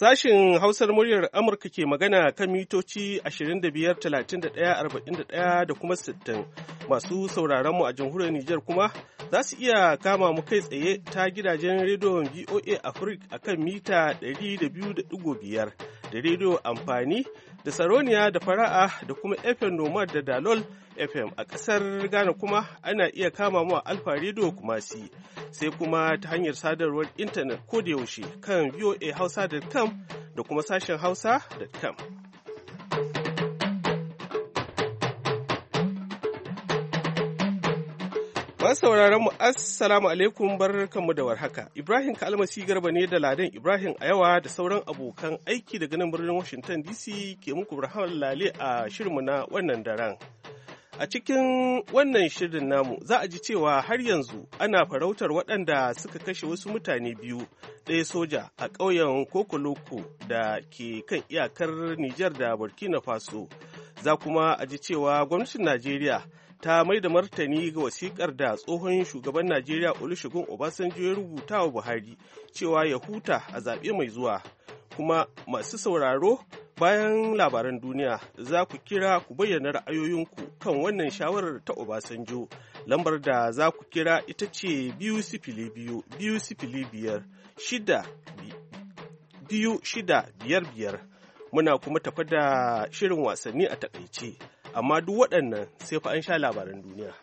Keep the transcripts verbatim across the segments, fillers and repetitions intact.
Sashin Hausar muryar Amurka ke magana kan mitoci ashirin da biyar, talatin da ɗaya, arba'in da ɗaya da kuma sittin. Masu sauraron mu a jamhuriyar Nijar kuma za su iya kama mu kai tsaye ta gidajen rediyon V O A Africa a kan mita ɗari da biyu da ɗigo biyar da rediyo amfani da Saroniya da Fara'a da kuma F M Nomad da Dalol F M. A ƙasar Ghana kuma ana iya kama mu a Alfa Radio Kumasi, sai kuma ta hanyar sadarwar intanet ko da yaushe kan v o a hausa dot com da kuma sashen hausa dot com. Masu sauraron mu assalamu alaikum, barkanmu da warhaka. Ibrahim Kalmasi Garba ne da Ladan Ibrahim a yawa da sauran abokan aiki daga nan birnin Washington D C ke muku rahama lale a shirinmu na wannan daren. A cikin wannan shirin namu za a ji cewa har yanzu ana farautar waɗanda suka kashe wasu mutane biyu, ɗaya soja a ƙauyen Kokoloko da ke kan iyakar Nijar da Burkina Faso. Za kuma a ji cewa gwamnatin Najeriya ta mai da martani ga wasikar da tsohon shugaban Najeriya Olusegun Obasanjo ya rubuta wa Buhari cewa ya huta a zaɓe mai zuwa. Kuma masu sauraro, bayan labaran duniya za ku kira ku bayyana ra'ayoyinku kan wannan shawarar ta Obasanjo. Lambar da za ku kira ita ce biyu sifili biyu biyu sifili biyar shida biyu shida biyar biyar. Muna kuma tafa da shirin wasanni a takaice, amma duk waɗannan sai fa an sha labaran duniya.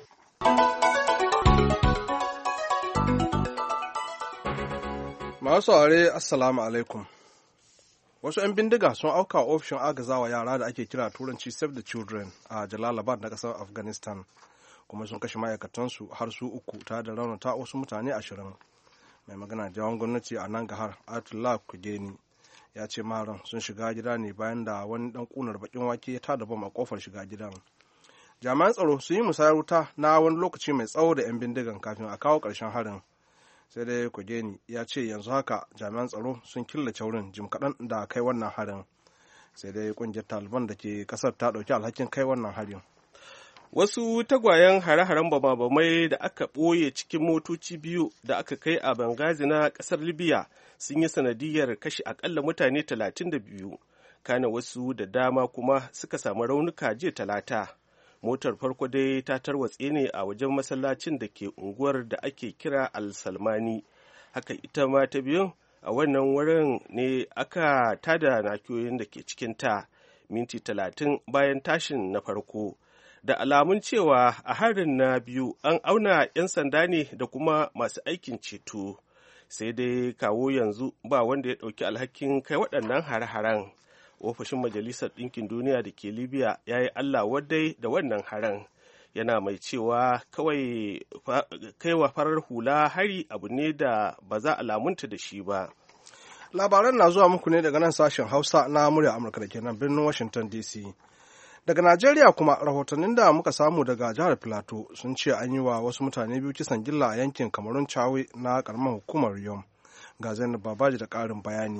Masu saurare assalamu alaikum. Wasu 'yan bindiga sun auka ofishin agazawa yara da ake kira turanci Save the Children a Jalalabad na ƙasar Afghanistan, kuma sun kashe ma'aikatansu har su uku tare da raunata wasu mutane ashirin. Mai magana da yawan gwamnati a nan gahar Atullah Kugeni ya ce maharan sun shiga gida ne bayan da wani dan kunar bakin wake ya tada bom a kofar shiga gidan. Jami'an tsaro sun yi musayar wuta na wani lokaci mai tsawo da 'yan bindigan kafin a kawo ƙarshen harin. Sai dai Kogeni ya ce yanzu haka jami'an tsaro sun killace wurin jim kaɗan da kai wannan harin. Sai dai ƙungiyar Taliban da ke ƙasar ta ɗauki alhakin kai wannan harin. Wasu tagwayen hare-haren bama-bamai da aka ɓoye cikin motoci biyu da aka kai a Benghazi na ƙasar Libya sun yi sanadiyar kashe akalla mutane talatin da biyu. Kana wasu da dama kuma suka samu raunuka jiya Talata. Motar farko dai ta tarwatse ne a wajen masallacin da ke unguwar da ake kira Al-Salmani. Haka ita ma ta biyun a wannan wurin ne aka tada nakiyoyin da ke cikinta minti talatin bayan tashin na farko. Da alamun cewa a harin na biyu an auna 'yan sanda ne da kuma masu aikin ceto. Sai dai kawo yanzu ba wanda ya ɗauki alhakin kai waɗannan hare-haren. Ofishin Majalisar Ɗinkin Duniya da ke Libya ya yi Allah wadai da wannan haren, yana mai cewa kawai kaiwa farar hula hari abu ne da ba za a lamunta da shi ba. Labaran na zuwa muku ne daga nan sashen Hausa na murya Amurka da ke nan birnin Washington D C. Daga Najeriya kuma rahotannin da muka samu daga jihar Filato sun ce an yi wa wasu mutane biyu kisan gilla a yankin Kamarun Chawe na karamar hukumar Yom. Ga Zainab Babaji da ƙarin bayani.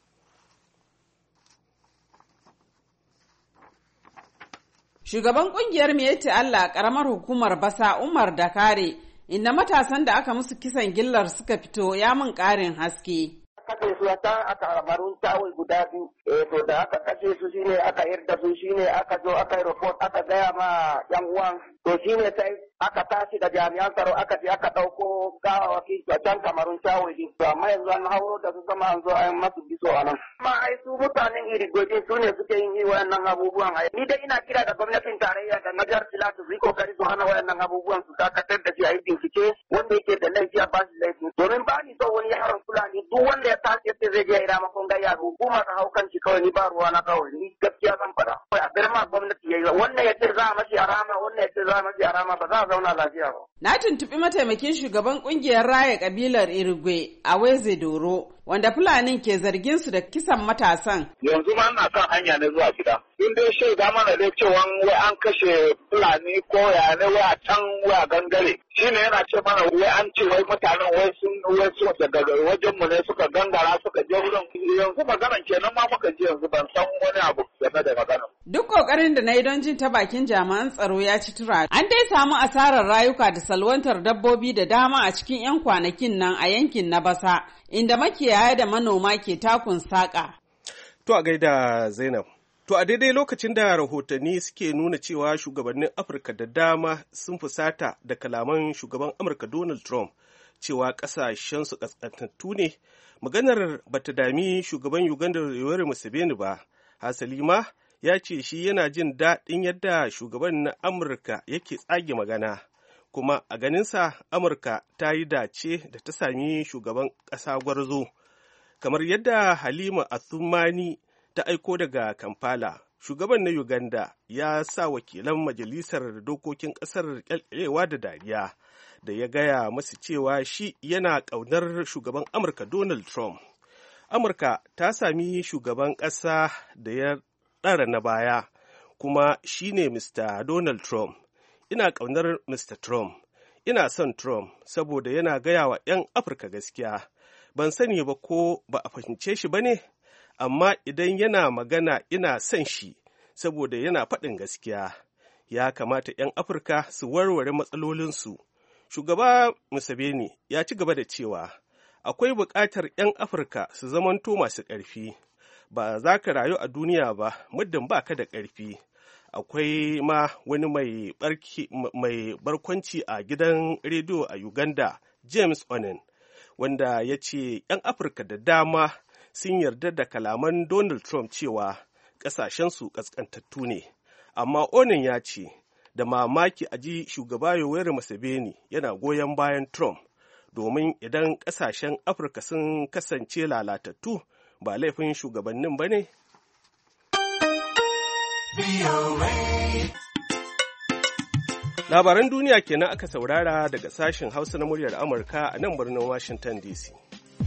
Shugaban kungiyar Miyetti Allah karamar hukumar Basa Umar Dakare, inda matasan da aka musu kisan gillar suka fito, ya mun ƙarin haske. Kashe su ta aka kamarun Chawe guda biyu. Eh to da aka kashe su shine aka yarda su shine aka zo aka yi report aka gaya ma yan uwan. To shine sai aka tashi da jami'an tsaro aka je aka ɗauko gawawaki a can Kamarun Chawe din. To amma yanzu an hauro da su sama an zo an masu biso a nan. Amma ai su mutanen Irigojin su ne suke yin wayannan abubuwan. Ni dai ina kira da gwamnatin tarayya da na jihar Filato su yi kokari su hana wayannan abubuwan su dakatar da shi a yi bincike wanda yake da laifi a ba shi laifi. Domin ba ni so wani yaron Fulani duk wanda ya tashi yace zai je ya ira makon gayya hukuma ta hau kanci kawai ni ba ruwa na kawai ni gaskiya zan faɗa. Kawai a birma gwamnati yayi wannan yace za a mashi arama wannan yace za a mashi arama ba za a zauna lafiya ba. Na tuntuɓi mataimakin shugaban ƙungiyar raya ƙabilar Irigwe a Weze Doro, wanda Fulanin ke zargin su da kisan matasan. Yanzu ma ina kan hanya ne zuwa gida. In dai shaida mana dai cewa wai an kashe Fulani ko ya ne wai a can wai a gangare. Shine yana ce mana wai an ce wai mutanen wai sun wai su daga wajen mu ne suka gangara suka je wurin. Yanzu maganan kenan ma muka ji yanzu ban san wani abu game da maganan. Duk ƙoƙarin da na yi don jin ta bakin jami'an tsaro ya ci tura. An dai samu asarar rayuka da salwantar dabbobi da dama a cikin 'yan kwanakin nan a yankin na Basa, inda makiyaya da manoma ke takun saƙa. To a gaida Zainab. To a daidai lokacin da rahotanni suke nuna cewa shugabannin Afirka da dama sun fusata da kalaman shugaban Amurka Donald Trump cewa ƙasashensu ƙasƙantattu ne, maganar bata dami shugaban Uganda Yoweri Museveni ba. Hasali ma ya ce shi yana jin daɗin yadda shugaban na Amurka yake tsage magana, kuma a ganinsa Amurka ta yi dace da ta sami shugaban ƙasa gwarzo. Kamar yadda Halima Athumani ta aiko daga Kampala, shugaban na Uganda ya sa wakilan majalisar dokokin ƙasar ƙyalƙyalewa da dariya da ya gaya masu cewa shi yana ƙaunar shugaban Amurka Donald Trump. Amurka ta sami shugaban ƙasa da ya ɗara na baya, kuma shi ne Mister Donald Trump. Ina ƙaunar Mister Trump, ina son Trump saboda yana gaya wa 'yan Afirka gaskiya. Ban sani ba ko ba a fahimce shi ba ne, amma idan yana magana ina son shi saboda yana faɗin gaskiya. Ya kamata 'yan Afirka su warware matsalolinsu. Shugaba Museveni ya ci gaba da cewa, akwai buƙatar 'yan Afirka su zamanto masu ƙarfi. Ba za ka rayu a duniya ba muddin ba ka da ƙarfi. Akwai ma wani mai, barki, mai barkwanci a gidan rediyo a Uganda, James Onen, wanda ya ce 'yan Afirka da dama sun yarda da kalaman Donald Trump cewa ƙasashensu ƙasƙantattu ne. Amma Onen ya ce, da mamaki a ji shugaba Yoweri Museveni yana goyon bayan Trump, domin idan ƙasashen Afirka sun kasance lalatattu, ba laifin shugabannin ba ne? Labaran duniya kenan aka saurara daga sashen Hausa na muryar Amurka a nan birnin Washington D C.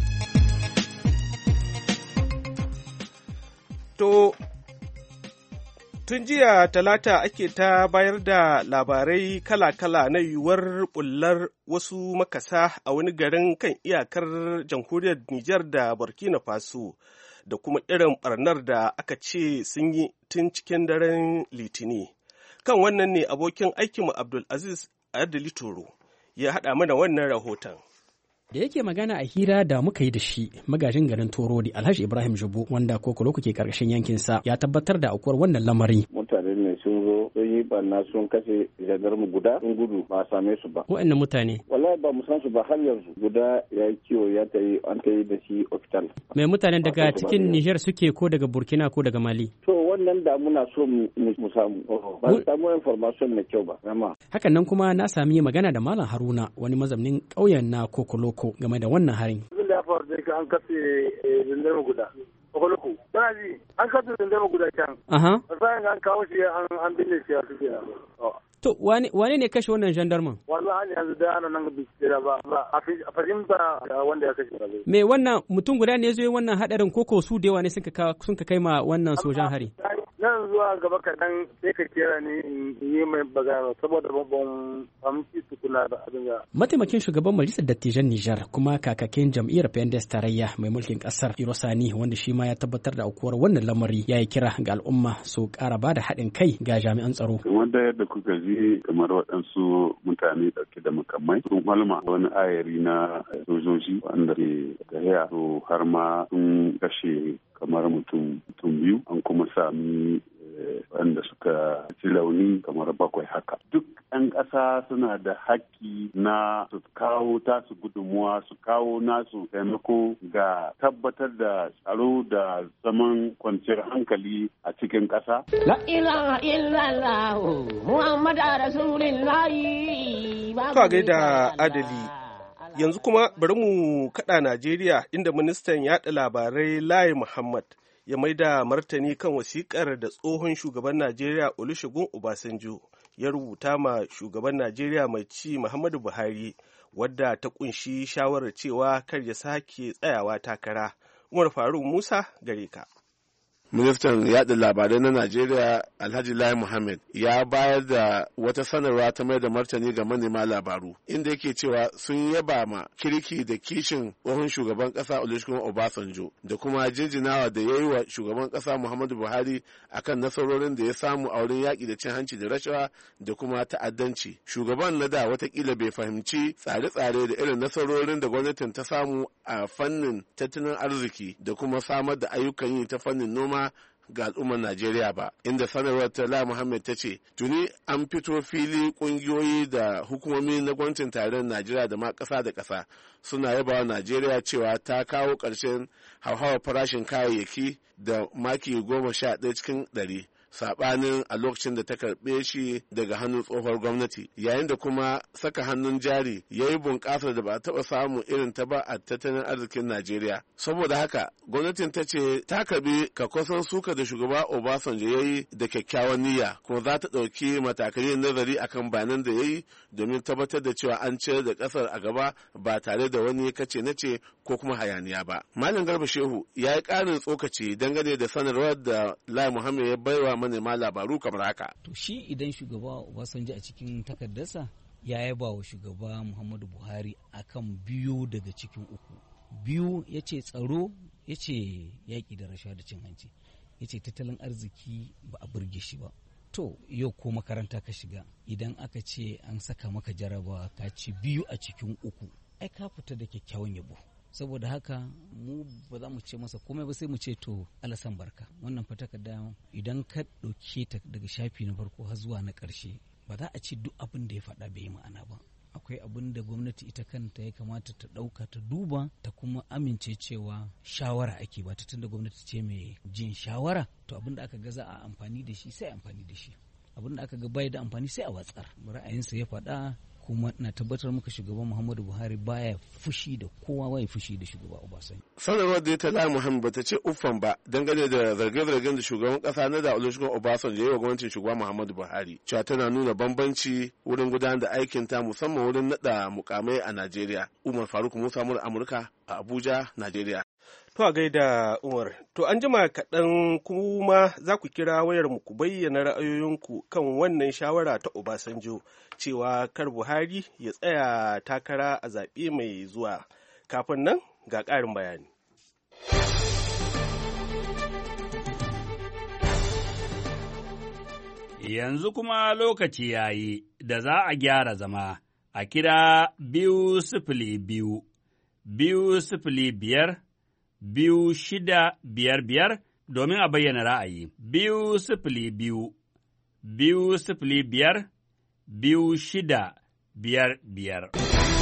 To, tun jiya talata ake ta bayar da labarai kala-kala na yiwuwar bullar wasu makasa a wani garin kan iyakar jamhuriyar Nijar da Burkina Faso, da kuma irin barnar da aka ce sun yi tun cikin daren Litini. Kan wannan ne abokin aikinmu Abdulaziz Adili Toro ya haɗa mana wannan rahoton. Da yake magana a hira da muka yi da shi, magajin garin Torodi Alhaji Ibrahim Jubu, wanda kokolo ke karkashin yankinsa, ya tabbatar da aukuwar wannan lamari. Mutane ne sun zo sun yi barna sun kashe mu guda sun gudu ba a same su ba. Wa'annan mutane? Wallahi ba mu san su ba har yanzu. Guda ya yi kiwo ya ta yi an ta yi da shi hospital. Mai mutane daga cikin Niger suke ko daga Burkina ko daga Mali? To wannan da muna so mu samu. Ba su samu information mai kyau ba. Hakan nan kuma na sami magana da Malam Haruna, wani mazaunin ƙauyen na Kokoloko, game da wannan harin. Abin da ya faru da an kafe zindama guda. Kokoloko. Bana ji an kafe zindama guda can. Aha. Bayan an kawo shi an binne shi a cikin. To wane ne kashe wannan gendarman? Wallahi yanzu da ana nan bincike ba a fahimta wanda ya kashe ba. Me wannan mutum guda ne zai wannan hadarin koko su da yawa ne sun ka kai ma wannan sojan hari? Nan zuwa gaba kaɗan sai ka kera ni in yi mai bagana saboda ban fahimci tukuna da abin da. Mataimakin shugaban majalisar dattijan Nijar kuma kakakin jam'iyyar P N D S tarayya mai mulkin ƙasar Irosani, wanda shi ma ya tabbatar da aukuwar wannan lamari, ya yi kira ga al'umma su ƙara ba da haɗin kai ga jami'an tsaro. Kamar da yadda kuka ji, kamar waɗansu mutane ɗauke da makamai sun halma wani ayari na sojoji wanda ke tahiya to har ma sun kashe kamar mutum biyu, an kuma sami wanda suka ci launi kamar bakwai haka. Duk 'yan ƙasa suna da haƙƙi na su kawo tasu gudunmuwa, su kawo nasu taimako ga tabbatar da tsaro da zaman kwanciyar hankali a cikin ƙasa. La ilaha illallah Muhammad Rasulullah. Ka gaida adali. Yanzu kuma bari mu kaɗa Najeriya, inda ministan yaɗa labarai Lai Muhammad ya maida martani kan wasiƙar da tsohon shugaban Najeriya Olusegun Obasanjo ya rubuta ma shugaban Najeriya mai ci Muhammadu Buhari, wadda ta kunshi shawarar cewa kar ya sake tsayawa takara. Umar Faruk Musa gare ka. ministan yaɗa labarai na Najeriya Alhaji Lai Muhammad ya bayar da wata sanarwa ta mai da martani ga manema labaru inda yake cewa sun yaba ma kirki da kishin tsohon shugaban ƙasa Olusegun Obasanjo da kuma jinjinawa da ya yi wa shugaban ƙasa Muhammadu Buhari akan nasarorin da ya samu a wurin yaƙi da cin hanci da rashawa da kuma ta'addanci. Shugaban na da watakila bai fahimci tsare-tsare da irin nasarorin da gwamnatin ta samu a fannin tattalin arziki da kuma samar da ayyukan yi ta fannin noma ga al'ummar Najeriya ba, inda sanarwar ta La Muhammad ta ce tuni an fito fili kungiyoyi da hukumomi na gwamnatin tarayyar Najeriya da ma ƙasa da ƙasa suna yaba wa Najeriya cewa ta kawo ƙarshen hauhawar farashin kayayyaki da maki goma sha ɗaya cikin ɗari. Saɓanin a lokacin da ta karɓe shi daga hannun tsohuwar gwamnati yayin da kuma saka hannun jari ya yi bunƙasar da ba a taɓa samu irin ta ba a tattalin arzikin Najeriya. Saboda haka gwamnatin ta ce ta karɓi kakwasan suka da shugaba Obasanjo ya yi da kyakkyawan niyya kuma za ta ɗauki matakai nazari akan bayanan da ya yi domin tabbatar da cewa an ciyar da ƙasar a gaba ba tare da wani kace nace ko kuma hayaniya ba. Malam Garba Shehu ya yi ƙarin tsokaci dangane da sanarwar da Lai Muhammad ya baiwa manema labaru kamar haka. To shi idan shugaba Obasanjo a cikin takardarsa ya yaba wa shugaba Muhammadu Buhari akan biyu daga cikin uku. Biyu ya ce tsaro, ya ce yaƙi da rashawa da cin hanci, ya ce tattalin arziki ba a burge shi ba. To yau ko makaranta ka shiga idan aka ce an saka maka jarabawa ka ci biyu a cikin uku, ai ka fita da kyakkyawan yabo. Saboda haka mu ba za mu ce masa komai ba sai mu ce to alasan barka wannan fa takarda idan ka ɗauke ta daga shafi na farko har zuwa na ƙarshe ba za a ce duk abin da ya faɗa bai yi ma'ana ba. Akwai abin da gwamnati ita kanta ya kamata ta ɗauka ta duba ta kuma amince cewa shawara ake ba ta tunda gwamnati ce mai jin shawara to abin da aka ga za a amfani da shi sai amfani da shi abin da aka ga bai da amfani sai a watsar. Ra'ayinsa ya faɗa kuma na tabbatar muka shugaban Muhammadu Buhari baya fushi da kowa bai fushi da shugaba Obasanjo. Sanarwar da ta Lai Muhammad bata ce uffan ba dangane da zarge-zargen da shugaban kasa na da Olusegun Obasanjo ya yi wa gwamnatin shugaba Muhammadu Buhari. Cewa tana nuna bambanci wurin gudanar da aikin ta musamman wurin nada mukamai a Najeriya. Umar Faruk Musa mura Amurka a Abuja, Najeriya. To a gaida Umar, to an jima kaɗan kuma za ku kira wayar mu ku bayyana ra'ayoyinku kan wannan shawara ta Obasanjo cewa kar Buhari ya tsaya takara a zaɓe mai zuwa. Kafin nan ga ƙarin bayani. Yanzu kuma lokaci ya yi da za a gyara zama a kira biyu sifili biyu, biyu sifili biyar, biyu shida biyar biyar domin a bayyana ra'ayi. Biyu sifili biyu, biyu sifili biyar, biyu shida biyar biyar.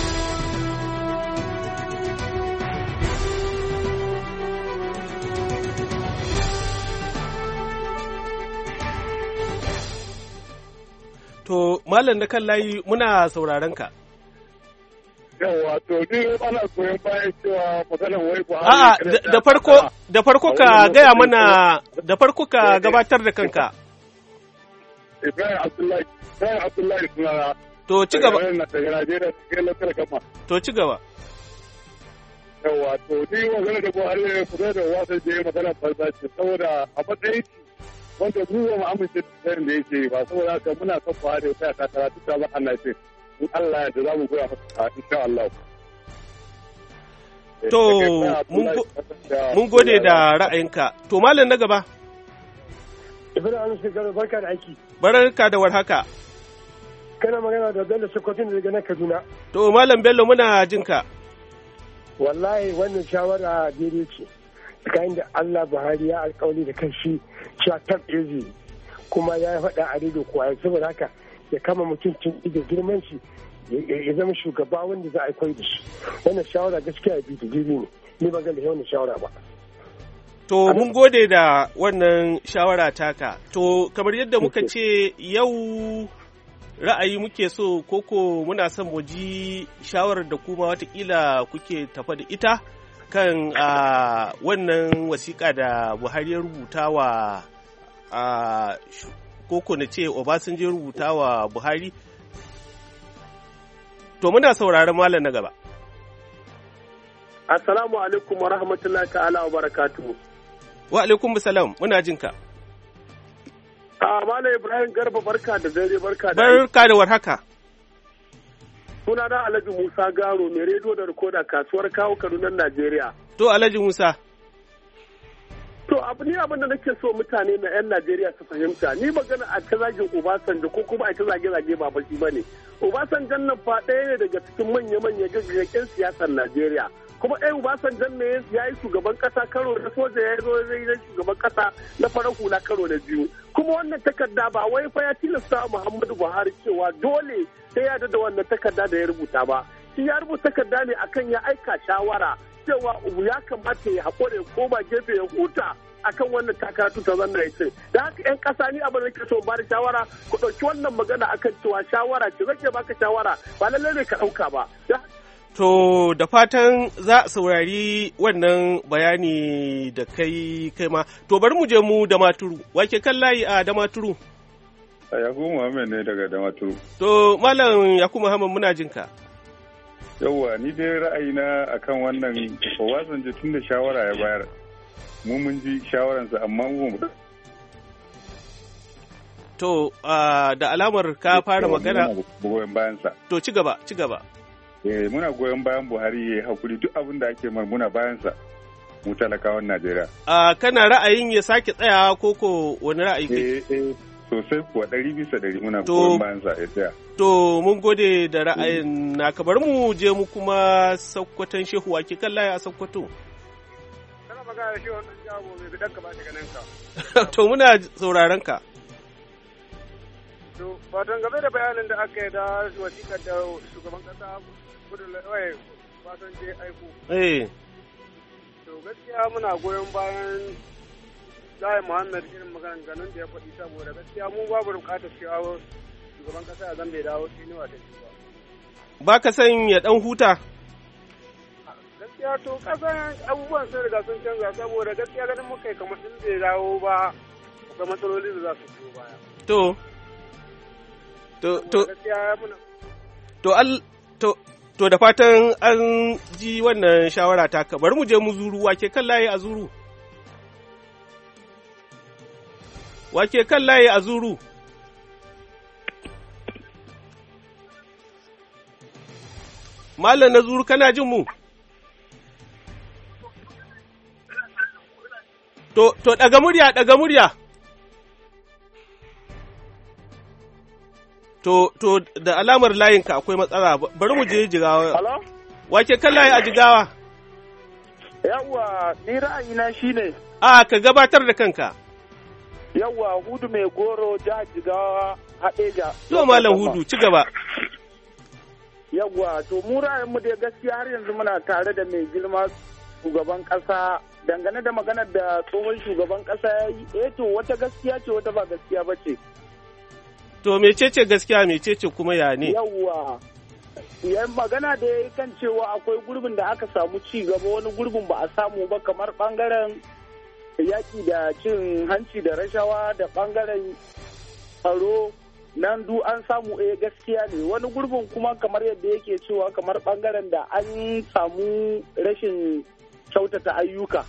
To, Malam da kan layi muna sauraron ka. Yawa, to ni ana koyon bayan cewa maganar wai ba. A'a, da farko da farko ka gaya mana da farko ka gabatar da kanka. Ibrahim Abdullahi, Ibrahim Abdullahi sunana. To ci gaba. To ci gaba. Yawa, to ni maganar da Buhari ne kusa da wasan da ya magana farsa ce saboda a matsayin wanda mu ba mu amince da tsarin da yake ba saboda haka muna son Buhari ya tsaya takara duk da ba Allah ce. In Allah ya da za mu goya masa insha Allah. To mun gode da ra'ayinka. To malam na gaba. Ibrahim Shekaru barka da aiki. Barka da warhaka. Kana magana da Bello Sokoto daga nan Kaduna. To malam Bello muna jin ka. Wallahi wannan shawara daidai ce. Tsakanin da Allah Buhari ya alƙawari da kan shi cewa tab easy kuma ya faɗa a rido kuwa saboda haka ya kama mutum tun da girman shi ya zama shugaba wanda za a koyi da shi. Wannan shawara gaskiya ya bi da jiri ne. Ni ban ga da wannan shawara ba. To mun gode da wannan shawara taka. To kamar yadda muka ce yau ra'ayi muke so koko muna son mu ji shawarar da kuma watakila kuke tafa da ita kan uh, wannan wasiƙa da Buhari ya rubuta wa uh, koko na ce Obasanjo ya rubuta wa Buhari. To muna sauraron malam na gaba. Assalamu alaikum wa rahmatullahi ta'ala wa barakatuhu. Wa alaikum salam, muna jin ka. A Malam Ibrahim Garba barka da dare barka da Barka da warhaka. Suna da Alhaji Musa Garo mai rediyo da rikoda kasuwar kawo Kaduna Najeriya. To Alhaji Musa. To abu ne abin da nake so mutane na 'yan Najeriya su fahimta ni magana a ta zagin Obasanjo ko kuma a ta zage-zage ba baki ba ne. Obasanjan nan fa ɗaya ne daga cikin manya-manya gaggagen siyasar Najeriya. Kuma ɗaya Obasanjan ne ya yi shugaban ƙasa karo na soja ya zo zai yi shugaban ƙasa na farar hula karo na biyu. Kuma wannan takarda ba wai fa ya tilasta Muhammadu Buhari cewa dole sai ya da wannan takarda da ya rubuta ba. Shi ya rubuta takarda ne akan ya aika shawara cewa ya kamata ya haƙura ya koma gefe ya huta akan wannan takaratu ta zanna ya ce da haka yan ƙasa ni abin da ke so ba da shawara ku ɗauki wannan magana akan cewa shawara ce zake baka shawara ba lallai ne ka ɗauka ba. To da fatan za a saurari wannan bayani da kai kai ma to bari mu je mu da maturu wake kan layi a da maturu. Yakubu Muhammad ne daga Damaturu. To Malam Yakubu Muhammad muna jinka. Yawwa ni dai ra'ayina akan wannan Obasanjo tun da shawara ya bayar. Mu mun ji shawararsa amma mu mu To da alamar ka fara magana goyon bayansa. To ci gaba ci gaba. Eh muna goyon bayan Buhari ya hakuri duk abin da ake mar muna bayansa. Mu talakawan Najeriya. Ah kana ra'ayin ya sake tsayawa koko wani ra'ayi kai? Eh eh sosai kuwa ɗari bisa ɗari muna goyon bayan sa ya tsaya. To mun gode da ra'ayin naka bari mu je mu kuma Sokoton Shehu wake kan laye a Sokoto. Kana magana da shi wannan jago mai bidan ka ba ta ganin ka. To muna sauraron ka. To fatan game da bayanin da aka yi da wasiƙar da shugaban kasa gudun lawai fatan je aiko. Eh. To gaskiya muna goyon bayan Lai Muhammad irin maganganun da ya faɗi saboda gaskiya mu babu bukatar cewa shugaban kasa ya zan bai dawo sinuwa da shi ba. Ba ka san ya ɗan huta? Gaskiya to kasan abubuwan sun riga sun canza saboda gaskiya ganin muka yi kamar sun bai dawo ba akwai matsaloli da za su biyo baya. To, to, to, to, al, to, to da fatan an ji wannan shawara taka bari mu je mu zuru wake kan layi a zuru. Wake kan layi a zuru. Malam na zuru kana jin mu? To, to daga murya, daga murya. To, to da alamar layinka akwai matsala bari mu je jigawa. Hello? Wake kan layi a jigawa? Yawwa, ni ra'ayina shine. A ka gabatar da kanka. Yawwa, Hudu mai goro jihar Jigawa Hadeja. To Malam Hudu, ci gaba. Yawwa, to mu ra'ayinmu dai gaskiya har yanzu muna tare da mai girma shugaban kasa dangane da maganar da tsohon shugaban kasa ya yi. Eh to wata gaskiya ce wata ba gaskiya ba ce. To mecece gaskiya mecece kuma ya ne? Yawwa. Yan magana da ya yi kan cewa akwai gurbin da aka samu ci gaba wani gurbin ba a samu ba kamar bangaren yaƙi da cin hanci da rashawa da ɓangaren tsaro nan du an samu a gaskiya ne wani gurbin kuma kamar yadda yake cewa kamar ɓangaren da an samu rashin kyautata ayyuka.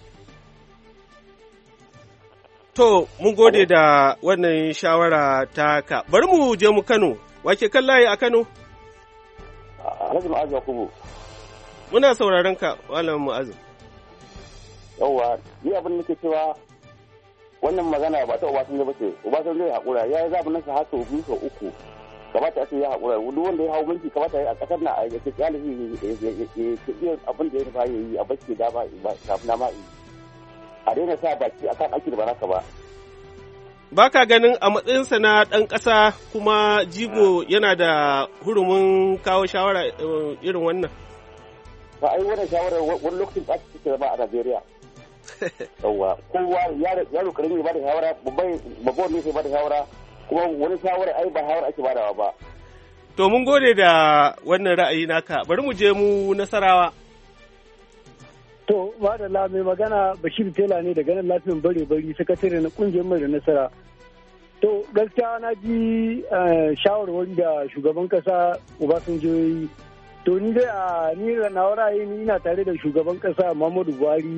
To, mun gode da wannan shawara ta ka. Bari mu je mu Kano, wake kan layi a Kano? Alhaji Ma'azu Yakubu. Muna sauraron ka, Malam Ma'azu. Yawwa, ni abin da nake cewa wannan magana ba ta Obasanjo ba ce, Obasanjo ya haƙura, ya yi zaɓi nasa har sau biyu sau uku, kamata a ce ya haƙura, duk wanda ya hau mulki kamata a ƙasar na a yi ƙyalifi ya abin da ya nufa ya yi a bashi da ba kafin na ma'i. A daina sa baki a kan aiki da ba naka ba. Ba ka ganin a matsayinsa na ɗan ƙasa kuma jigo yana da hurumin kawo shawara irin wannan? Ba a yi wannan shawarar wani lokacin ba ta ba a Najeriya. Yawwa, kowa yaro karami ba da shawara, babban ne sai ba da shawara, kuma wani shawara ai ba shawara ake badawa ba. To mun gode da wannan ra'ayi naka, bari mu je mu Nasarawa. To, madalla mai magana Bashir Tela ne daga nan lafiyan bare bari sakatare na kungiyar mai da nasara. To, gaskiya na ji shawarwari da shugaban kasa Obasanjo yi. To, ni dai a ni na ra'ayi ni ina tare da shugaban kasa Muhammadu Buhari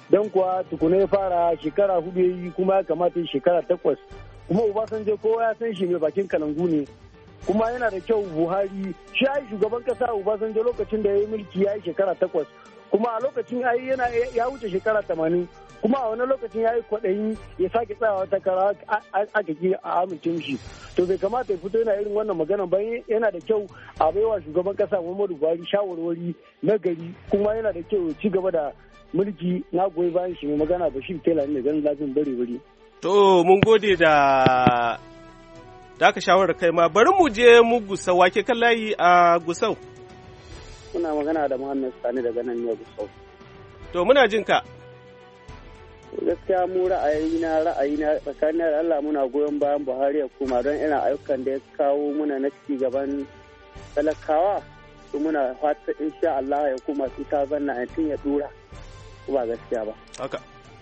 don kuwa tukuna ya fara shekara hudu ya yi kuma ya kamata shekara takwas. Kuma Obasanjo kowa ya san shi ne bakin kalangu ne. Kuma yana da kyau Buhari shi ya yi shugaban kasa Obasanjo lokacin da ya yi mulki ya yi shekara takwas. Kuma a lokacin yana ya wuce shekara tamanin. Kuma a wani lokacin ya yi kwaɗayi ya sake tsayawa takara aka ki a amince mishi. To bai kamata ya fito yana irin wannan magana ba, yana da kyau a baiwa shugaban kasa Muhammadu Buhari shawarwari na gari, kuma yana da kyau ci gaba da mulki. Na goyi bayan shi mai magana Bashir Tela ne ganin lafiyar bare bare. To mun gode da da ka shawarar kai ma, bari mu je mu Gusau. Wake kan layi a Gusau? Muna magana da Muhammad Sani daga nan ne Gusau. To muna jin ka. Gaskiya mu ra'ayina ra'ayina tsakanin da Allah muna goyon bayan Buhari ya kuma don irin ayyukan da ya kawo muna na ci gaban talakawa, su muna fata insha Allah ya kuma su ta zanna a ya dura ba gaskiya ba. Haka.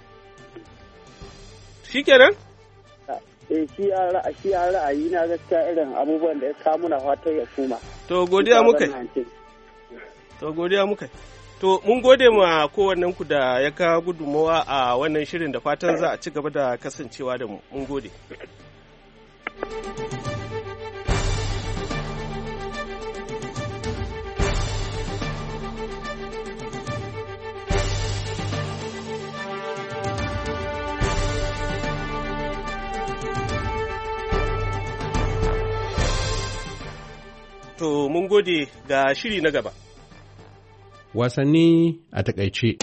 Shikenan? Eh shi ya ra'ayi shi ya ra'ayi na gaskiya irin abubuwan da ya kawo muna fata ya kuma. To godiya muka. To godiya muka. To mun gode ma kowannen ku da ya kawo gudunmawa a wannan shirin, da fatan za a ci gaba da kasancewa da mu. Mun gode. To mun gode, ga shiri na gaba. Wasanni a takaice.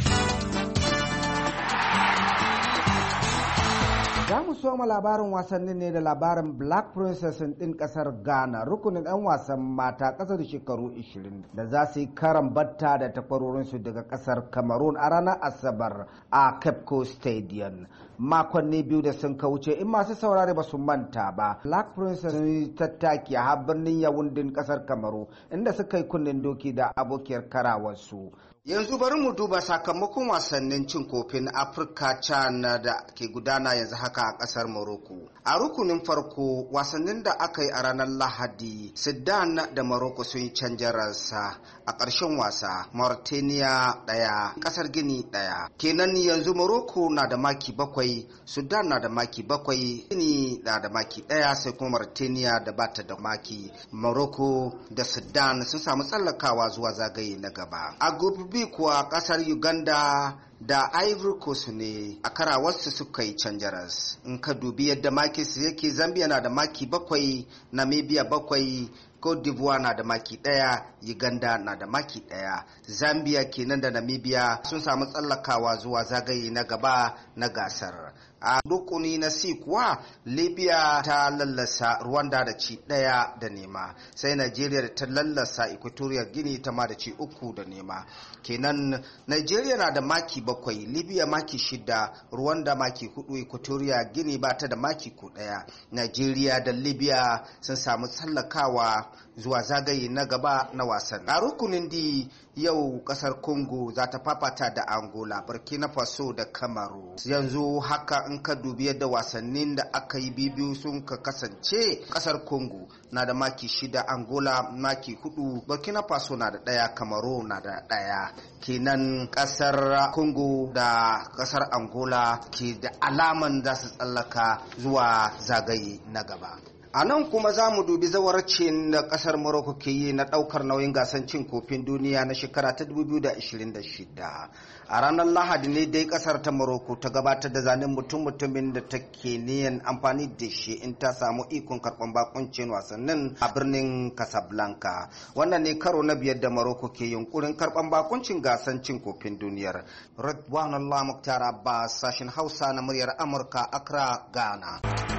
Za mu soma labarin wasannin ne da labarin Black Princess ɗin ƙasar Ghana, rukunin 'yan wasan mata ƙasar shekaru ishirin da za su yi karan batta da takwarorinsu daga ƙasar Cameroon a ranar Asabar a Cape Coast Stadium. Makonni biyu da sun kauce, in masu saurare ba su manta ba, Black Princess sun yi tattaki a birnin Yawundin ƙasar Cameroon inda suka yi kunnen doki da abokiyar karawarsu. Yanzu bari mu duba sakamakon wasannin cin kofin Afirka CHAN da ke gudana yanzu haka a kasar Morocco. A rukunin farko, wasannin da aka yi a ranar Lahadi, Sudan da Morocco sun yi canjin ransa. A ƙarshen wasa, Mauritania ɗaya, ƙasar Gini ɗaya. Kenan yanzu Morocco na da maki bakwai, Sudan na da maki bakwai, Gini na da maki ɗaya, sai kuma Mauritania da bata da maki. Morocco da Sudan sun samu tsallakawa zuwa zagaye na gaba. A bi kuwa kasar Uganda da Ivory Coast ne a karawarsu suka yi canjaras. In ka dubi yadda maki su yake, Zambia na da maki bakwai, Namibia bakwai, Cote d'Ivoire na da maki ɗaya, Uganda na da maki ɗaya. Zambia kenan da Namibia sun samu tsallakawa zuwa zagaye na gaba na gasar. A rukuni na C kuwa, Libya ta lallasa Rwanda da ci ɗaya da nema, sai Nigeria da ta lallasa Equatorial Guinea ta ma da ci uku da nema. Kenan Nigeria na da maki bakwai, Libya maki shida, Rwanda maki hudu, Equatorial Guinea ba ta da maki ko ɗaya. Nigeria da Libya sun samu tsallakawa zuwa zagaye na gaba na wasan. A rukunin D yau kasar Congo za ta fafata da Angola, Burkina Faso da Kamaru. Yanzu haka in ka dubi yadda wasannin da aka yi bibiyu sun ka kasance, kasar Congo na da maki shida, Angola maki hudu, Burkina Faso na da daya, Kamaru na da daya. Kenan kasar Congo da kasar Angola ke da alaman za su tsallaka zuwa zagaye na gaba. A nan kuma za mu dubi zawarcin da kasar Morocco ke yi na daukar nauyin gasar cin kofin duniya na shekara ta dubu biyu da ashirin da shida. A ranar Lahadi ne dai kasar ta Morocco ta gabatar da zanen mutum-mutumin da take niyan amfani da shi in ta samu ikon karɓar bakuncin wasannin a birnin Casablanca. Wannan ne karo na biyar da Morocco ke yunkurin karɓar bakuncin gasar cin kofin duniyar. Ridwanullah Muktar Abbas, sashen Hausa na muryar Amurka, Accra, Ghana.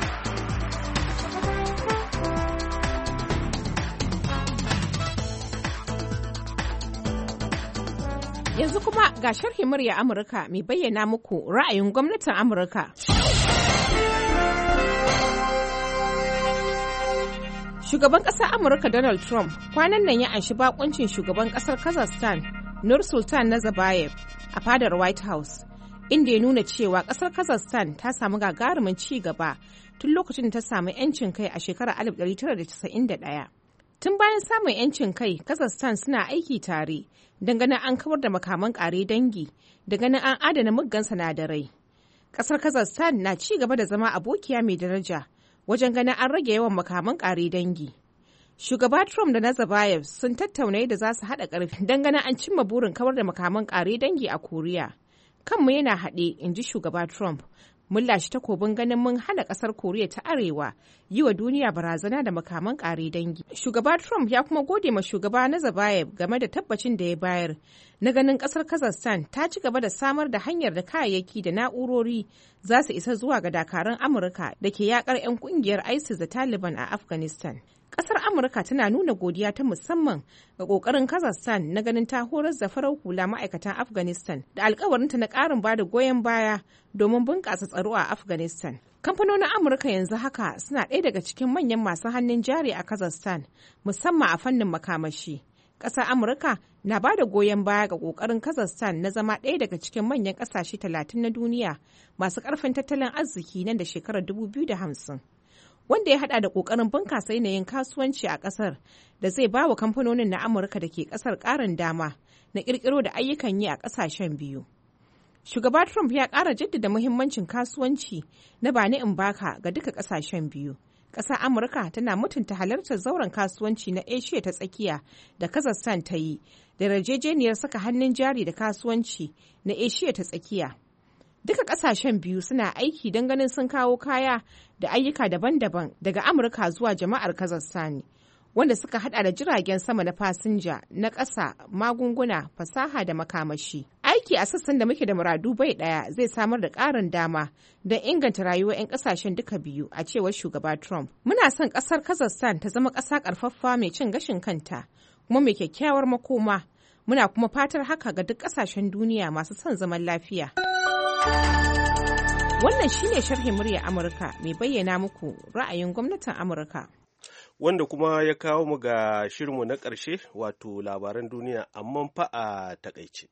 Yanzu kuma ga sharhi murya Amurka mai bayyana muku ra'ayin gwamnatin Amurka. Shugaban ƙasar Amurka Donald Trump kwanan nan ya anshi bakuncin shugaban ƙasar Kazakhstan Nursultan Nazarbayev a fadar White House, inda ya nuna cewa ƙasar Kazakhstan ta samu gagarumin ci gaba tun lokacin da ta samu 'yancin kai a shekarar alif ɗari tara da casa'in da ɗaya. Tun bayan samun 'yancin kai, Kazakhstan suna aiki tare don ganin an kawar da makaman ƙare dangi da ganin an adana muggan sinadarai. Ƙasar Kazakhstan na ci gaba da zama abokiya mai daraja wajen ganin an rage yawan makaman ƙare dangi. Shugaba Trump da Nazarbayev sun tattauna yadda za su haɗa ƙarfi don ganin an cimma burin kawar da makaman ƙare dangi a Koriya. Kanmu yana haɗe, in ji shugaba Trump. Mun lashe takobin ganin mun hana ƙasar Koriya ta Arewa yi wa duniya barazana da makaman ƙare dangi. Shugaba Trump ya kuma gode ma shugaba Nazarbayev game da tabbacin da ya bayar na ganin ƙasar Kazakhstan ta ci gaba da samar da hanyar da kayayyaki da na'urori za su isa zuwa ga dakarun Amurka da ke yakar 'yan ƙungiyar ISIS da Taliban a Afghanistan. Ƙasar Amurka tana nuna godiya ta musamman ga ƙoƙarin Kazakhstan na ganin ta horar da farar hula ma'aikatan Afghanistan da alkawarinta na ƙarin ba da goyon baya domin bunƙasa tsaro a Afghanistan. Kamfanonin Amurka yanzu haka suna ɗaya daga cikin manyan masu hannun jari a Kazakhstan, musamman a fannin makamashi. Ƙasar Amurka na ba da goyon baya ga ƙoƙarin Kazakhstan na zama ɗaya daga cikin manyan ƙasashe talatin na duniya masu ƙarfin tattalin arziki nan da shekarar dubu biyu da hamsin. Wanda ya hada da kokarin bunkasa yanayin kasuwanci a kasar da zai ba wa kamfanonin na Amurka da ke kasar karin dama na kirkiro da ayyukan yi a kasashen biyu. Shugaba Trump ya kara jaddada muhimmancin kasuwanci na bani in baka ga duka kasashen biyu. Ƙasar Amurka tana mutunta halartar zauren kasuwanci na Asia ta tsakiya da Kazakhstan ta yi da yarjejeniyar saka hannun jari da kasuwanci na Asia ta tsakiya. Duka kasashen biyu suna aiki don ganin sun kawo kaya da ayyuka daban-daban daga Amurka zuwa jama'ar Kazakhstan, wanda suka hada da jiragen sama na fasinja, na ƙasa, magunguna, fasaha da makamashi. Aiki a sassan da muke da muradu bai ɗaya zai samar da ƙarin dama don inganta rayuwar 'yan ƙasashen duka biyu, a cewar shugaba Trump. Muna son ƙasar Kazakhstan ta zama ƙasa ƙarfaffa mai cin gashin kanta, kuma mai kyakkyawar makoma. Muna kuma fatar haka ga duk ƙasashen duniya masu son zaman lafiya. Wannan shine sharhin murya Amurka mai bayyana muku ra'ayin gwamnatin Amurka. Wanda kuma ya kawo mu ga shirinmu na ƙarshe, wato labaran duniya amma fa a takaice.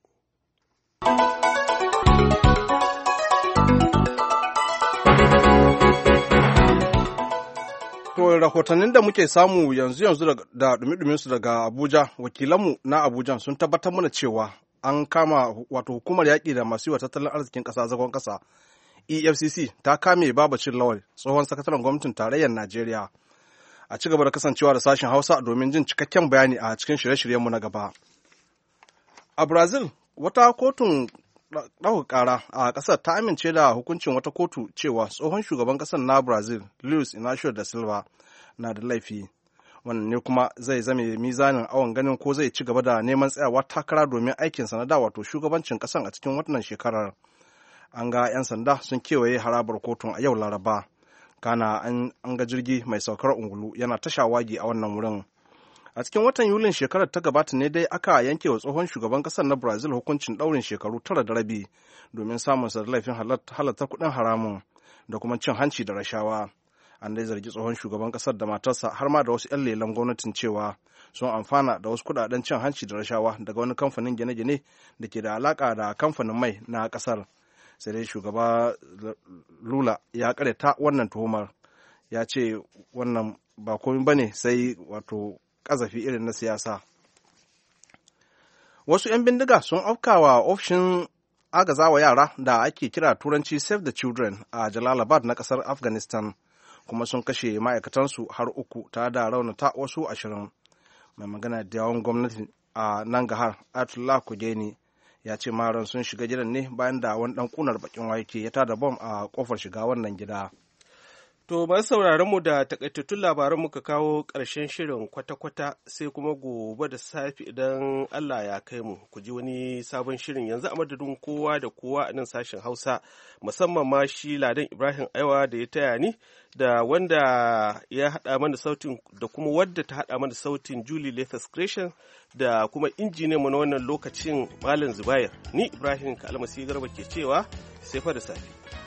To rahotannin da muke samu yanzu yanzu da dumi su daga Abuja, wakilanmu na Abuja sun tabbatar mana cewa an kama wato hukumar yaƙi da masu yi wa tattalin arzikin ƙasa zagon ƙasa E F C C ta kame Babacin Lawal, tsohon sakataren gwamnatin tarayyar Najeriya. A ci gaba da kasancewa da sashen Hausa domin jin cikakken bayani a cikin shirye-shiryenmu na gaba. A Brazil, wata kotun ɗaukar ƙara a ƙasar ta amince da hukuncin wata kotu cewa tsohon shugaban ƙasar na Brazil, Luiz Inacio da Silva, na da laifi. Wannan ne kuma zai zame mizanin awon ganin ko zai ci gaba da neman tsayawa takara domin aikinsa na da wato shugabancin ƙasar a cikin wannan shekarar. An ga 'yan sanda sun kewaye harabar kotun a yau Laraba. Kana an ga jirgi mai saukar ungulu yana ta shawagi a wannan wurin. A cikin watan Yulin shekarar ta gabata ne dai aka yanke wa tsohon shugaban ƙasar na Brazil hukuncin ɗaurin shekaru tara da rabi domin samun sa da laifin halatta kuɗin haramun da kuma cin hanci da rashawa. An dai zargi tsohon shugaban ƙasar da matarsa har ma da wasu 'yan lelen gwamnatin cewa sun amfana da wasu kuɗaɗen cin hanci da rashawa daga wani kamfanin gine-gine da ke da alaƙa da kamfanin mai na ƙasar. Sai dai shugaba Lula ya karyata wannan tuhumar, ya ce wannan ba komai bane sai wato ƙazafi irin na siyasa. Wasu 'yan bindiga sun afkawa ofishin agazawa yara da ake kira turanci Save the Children a Jalalabad na ƙasar Afghanistan, kuma sun kashe ma'aikatansu har uku tare da raunata wasu ashirin. Mai magana da yawon gwamnati a Nangarhar, Ayatollah Khomeini, ya ce maharan sun shiga gidan ne bayan da wani dan kunar bakin wake ya tada bom a kofar shiga wannan gida. To masu sauraron mu da takaitattun labaran muka kawo ƙarshen shirin kwata-kwata, sai kuma gobe da safe idan Allah ya kai mu ku ji wani sabon shirin. Yanzu a madadin kowa da kowa a nan sashen Hausa, musamman ma shi Ladan Ibrahim Aiwa da ya taya ni, da wanda ya haɗa mana sautin da kuma wadda ta haɗa mana sautin Julie Lathas Creation, da kuma injiniyan mu na wannan lokacin Malam Zubair. Ni Ibrahim Kalmasi Garba ke cewa sai fa da safe.